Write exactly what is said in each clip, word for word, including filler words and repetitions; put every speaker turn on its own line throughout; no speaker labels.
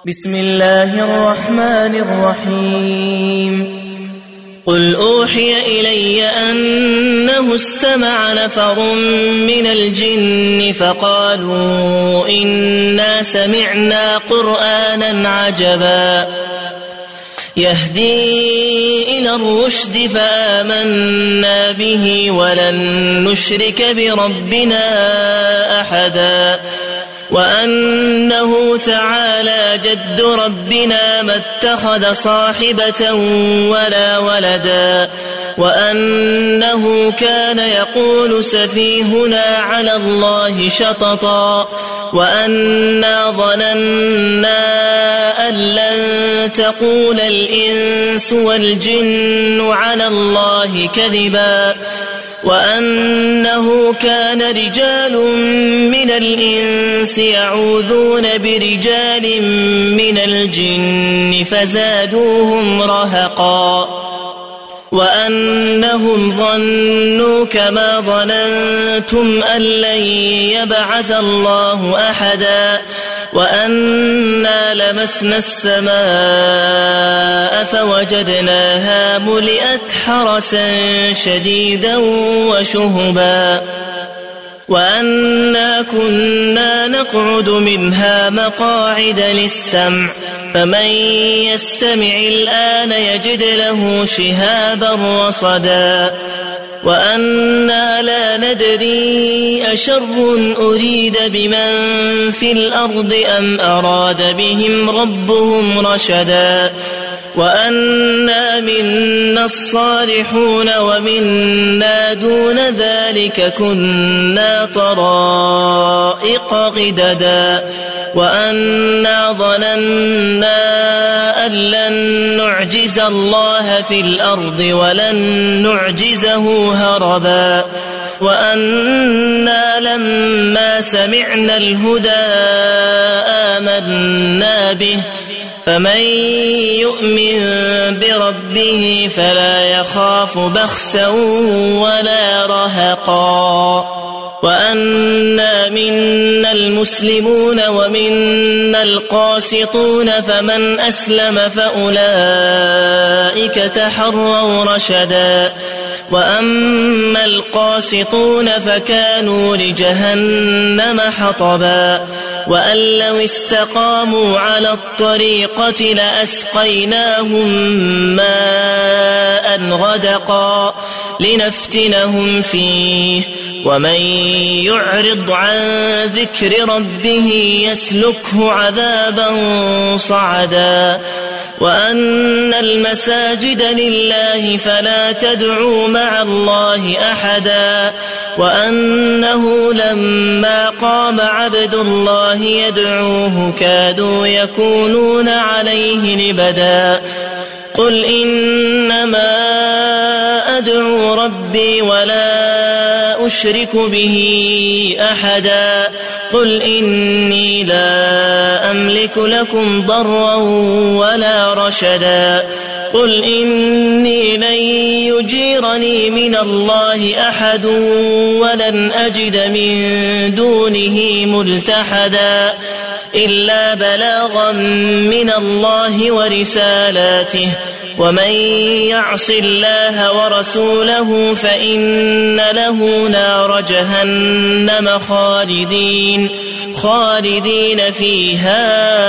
بسم الله الرحمن الرحيم قل أوحي إلي أنه استمع نفر من الجن فقالوا إنا سمعنا قرآنا عجبا يهدي إلى الرشد فآمنا به ولن نشرك بربنا أحدا وأنه تعالى جد ربنا ما اتخذ صاحبة ولا ولدا وأنه كان يقول سفيهنا على الله شططا وأنا ظننا أن لن تقول الإنس والجن على الله كذبا وأنه كان رجال من الإنس يعوذون برجال من الجن فزادوهم رهقا وأنهم ظنوا كما ظننتم أن لن يبعث الله أحدا وأنا لمسنا السماء فوجدناها ملئت حرسا شديدا وشهبا وأنا كنا نقعد منها مقاعد للسمع فمن يستمع الآن يجد له شهابا رصدا وأنا لا ندري أشر أريد بمن في الأرض أم أراد بهم ربهم رشدا وأنا منا الصالحون ومنا دون ذلك كنا طرائق غددا وأنا ظننا أن لن نعجز الله في الأرض ولن نعجزه هربا وأنا لما سمعنا الهدى آمنا به فمن يؤمن بربه فلا يخاف بخسا ولا رهقا وأنا منا المسلمون ومنا القاسطون فمن أسلم فأولئك تحروا رشدا وأما القاسطون فكانوا لجهنم حطبا وأن لو استقاموا على الطريقة لأسقيناهم ماء غدقا لنفتنهم فيه ومن يعرض عن ذكر ربه يسلكه عذابا صعدا وأن المساجد لله فلا تدعوا مع الله أحدا وأنه لما قام عبد الله يدعوه كادوا يكونون عليه لبدا قل إنما أدعو ربي ولا أشرك به أحدا قل إني لا أملك لكم ضرا ولا رشدا قل إني لن يجيرني من الله أحد ولن أجد من دونه ملتحدا إلا بلاغا من الله ورسالاته ومن يعص الله ورسوله فإن له نار جهنم خالدين خالدين فيها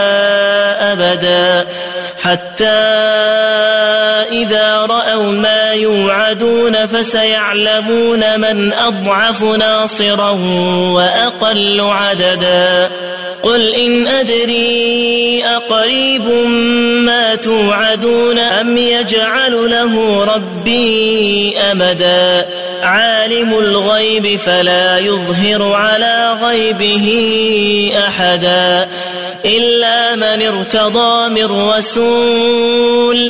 أبدا حتى إذا رأوا ما يوعدون فسيعلمون من أضعف ناصرا وأقل عددا قل إن أدري أقريب ما توعدون أم يجعل له ربي أمدا عالم الغيب فلا يظهر على غيبه أحدا إلا من ارتضى من رسول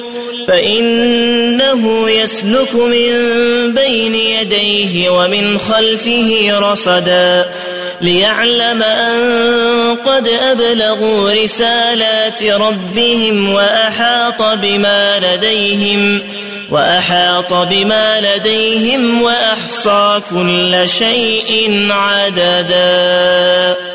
فإنه يسلك من بين يديه ومن خلفه رصدا ليعلم أن قد أبلغوا رسالات ربهم وأحاط بما لديهم وأحاط بما لديهم وأحصى كل شيء عددا.